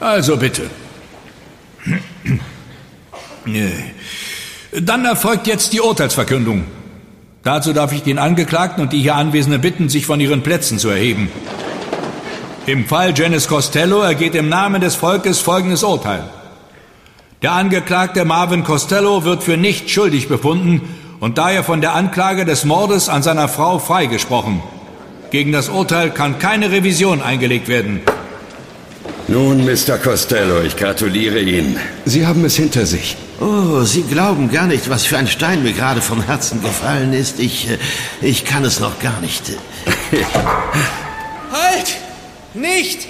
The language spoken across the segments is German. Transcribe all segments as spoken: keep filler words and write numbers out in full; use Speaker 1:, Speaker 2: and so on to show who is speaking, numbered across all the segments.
Speaker 1: Also bitte. Dann erfolgt jetzt die Urteilsverkündung. Dazu darf ich den Angeklagten und die hier Anwesenden bitten, sich von ihren Plätzen zu erheben. Im Fall Janice Costello ergeht im Namen des Volkes folgendes Urteil. Der Angeklagte Marvin Costello wird für nicht schuldig befunden und daher von der Anklage des Mordes an seiner Frau freigesprochen. Gegen das Urteil kann keine Revision eingelegt werden.
Speaker 2: Nun, Mister Costello, ich gratuliere Ihnen. Sie haben es hinter sich.
Speaker 3: Oh, Sie glauben gar nicht, was für ein Stein mir gerade vom Herzen gefallen ist. Ich, ich kann es noch gar nicht.
Speaker 4: Halt! Nicht!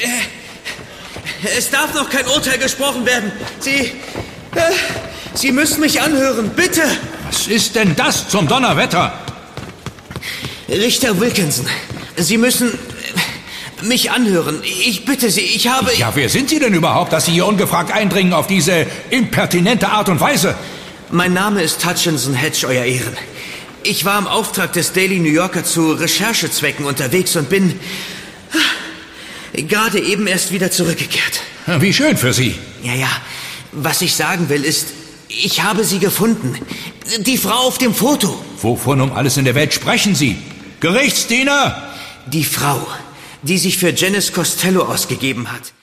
Speaker 4: Es darf noch kein Urteil gesprochen werden. Sie... Sie müssen mich anhören, bitte!
Speaker 1: Was ist denn das zum Donnerwetter?
Speaker 4: Richter Wilkinson, Sie müssen mich anhören. Ich bitte Sie, ich habe...
Speaker 1: Ja, wer sind Sie denn überhaupt, dass Sie hier ungefragt eindringen auf diese impertinente Art und Weise?
Speaker 4: Mein Name ist Hutchinson Hedge, Euer Ehren. Ich war im Auftrag des Daily New Yorker zu Recherchezwecken unterwegs und bin gerade eben erst wieder zurückgekehrt.
Speaker 1: Wie schön für Sie.
Speaker 4: Ja, ja. Was ich sagen will ist, ich habe sie gefunden. Die Frau auf dem Foto.
Speaker 1: Wovon um alles in der Welt sprechen Sie? Gerichtsdiener!
Speaker 4: Die Frau, die sich für Janice Costello ausgegeben hat.